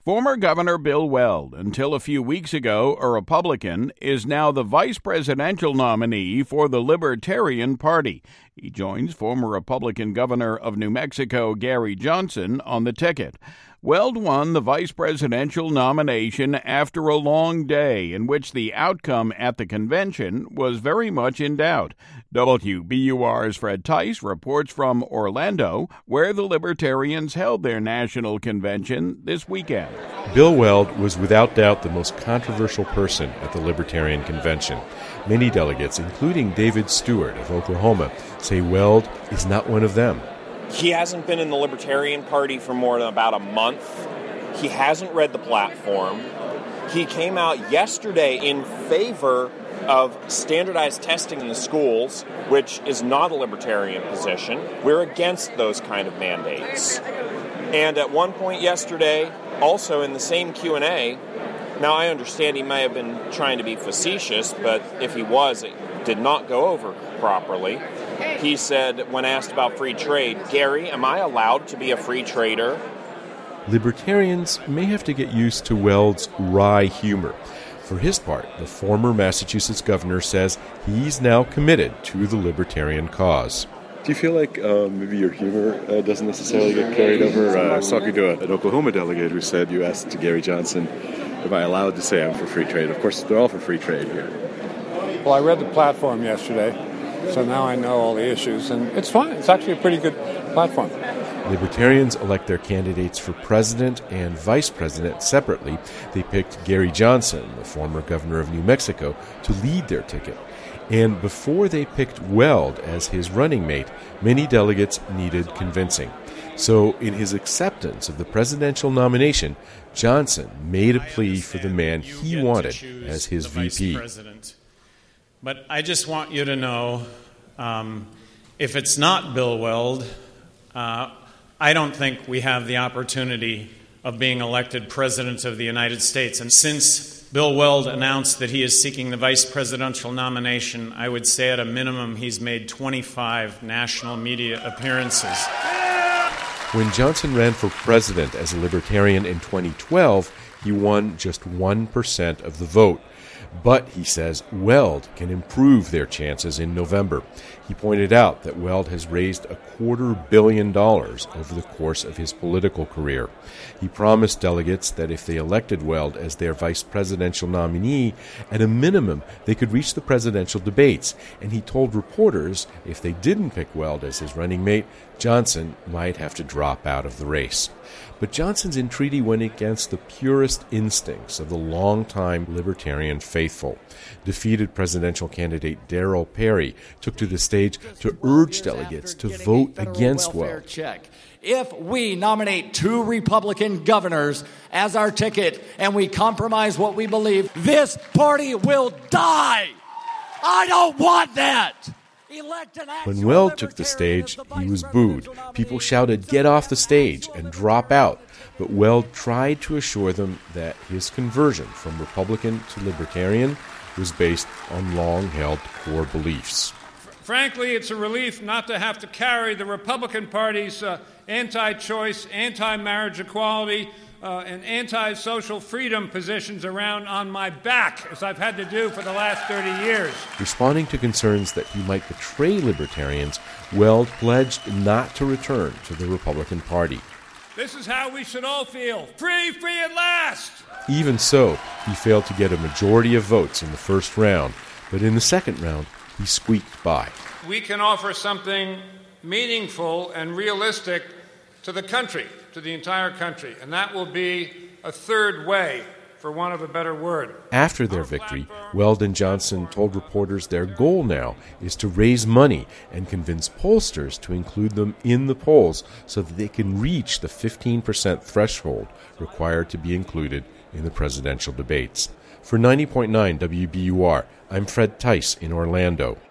Former Governor Bill Weld, until a few weeks ago a Republican, is now the vice presidential nominee for the Libertarian Party. He joins former Republican Governor of New Mexico Gary Johnson on the ticket. Weld won the vice presidential nomination after a long day in which the outcome at the convention was very much in doubt. WBUR's Fred Tice reports from Orlando, where the Libertarians held their national convention this weekend. Bill Weld was without doubt the most controversial person at the Libertarian Convention. Many delegates, including David Stewart of Oklahoma, say Weld is not one of them. He hasn't been in the Libertarian Party for more than about a month. He hasn't read the platform. He came out yesterday in favor of standardized testing in the schools, which is not a Libertarian position. We're against those kind of mandates. And at one point yesterday, also in the same Q&A, now I understand he may have been trying to be facetious, but if he was, it did not go over properly. He said, when asked about free trade, "Gary, am I allowed to be a free trader?" Libertarians may have to get used to Weld's wry humor. For his part, the former Massachusetts governor says he's now committed to the Libertarian cause. Do you feel like maybe your humor doesn't necessarily get carried over? I was talking to an Oklahoma delegate who said, you asked Gary Johnson, am I allowed to say I'm for free trade? Of course, they're all for free trade here. Well, I read the platform yesterday, so now I know all the issues, and it's fine. It's actually a pretty good platform. Libertarians elect their candidates for president and vice president separately. They picked Gary Johnson, the former governor of New Mexico, to lead their ticket. And before they picked Weld as his running mate, many delegates needed convincing. So in his acceptance of the presidential nomination, Johnson made a plea for the man he wanted as his VP. But I just want you to know, if it's not Bill Weld, I don't think we have the opportunity of being elected President of the United States. And since Bill Weld announced that he is seeking the vice presidential nomination, I would say at a minimum he's made 25 national media appearances. When Johnson ran for president as a Libertarian in 2012, he won just 1% of the vote. But, he says, Weld can improve their chances in November. He pointed out that Weld has raised $250 million over the course of his political career. He promised delegates that if they elected Weld as their vice presidential nominee, at a minimum they could reach the presidential debates. And he told reporters if they didn't pick Weld as his running mate, Johnson might have to drop out of the race. But Johnson's entreaty went against the purest instincts of the longtime Libertarian faithful. Defeated presidential candidate Darrell Perry took to the stage to urge delegates to vote against Weld. If we nominate 2 Republican governors as our ticket and we compromise what we believe, this party will die. I don't want that. When Weld took the stage, he was booed. People shouted, "Get off the stage," and drop out. But Weld tried to assure them that his conversion from Republican to Libertarian was based on long-held core beliefs. Frankly, it's a relief not to have to carry the Republican Party's anti-choice, anti-marriage equality, and anti-social freedom positions around on my back, as I've had to do for the last 30 years. Responding to concerns that he might betray Libertarians, Weld pledged not to return to the Republican Party. This is how we should all feel. Free, free at last! Even so, he failed to get a majority of votes in the first round, but in the second round, he squeaked by. We can offer something meaningful and realistic to the country, to the entire country, and that will be a third way, for want of a better word. After their victory, Weld and Johnson told reporters their goal now is to raise money and convince pollsters to include them in the polls so that they can reach the 15% threshold required to be included in the presidential debates. For 90.9 WBUR, I'm Fred Tice in Orlando.